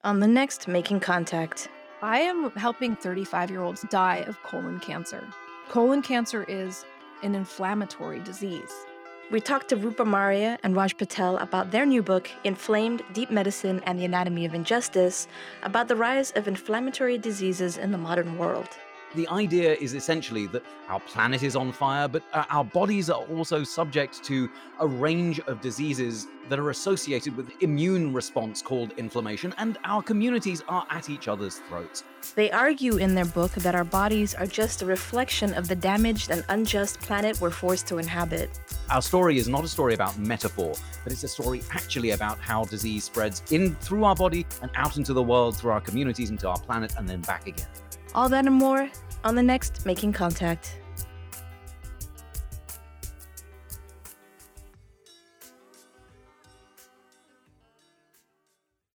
On the next Making Contact. I am helping 35-year-olds die of colon cancer. Colon cancer is an inflammatory disease. We talked to Rupa Maria and Raj Patel about their new book, Inflamed: Deep Medicine and the Anatomy of Injustice, about the rise of inflammatory diseases in the modern world. The idea is essentially that our planet is on fire, but our bodies are also subject to a range of diseases that are associated with immune response called inflammation, and our communities are at each other's throats. They argue in their book that our bodies are just a reflection of the damaged and unjust planet we're forced to inhabit. Our story is not a story about metaphor, but it's a story actually about how disease spreads in through our body and out into the world, through our communities, into our planet, and then back again. All that and more on the next Making Contact.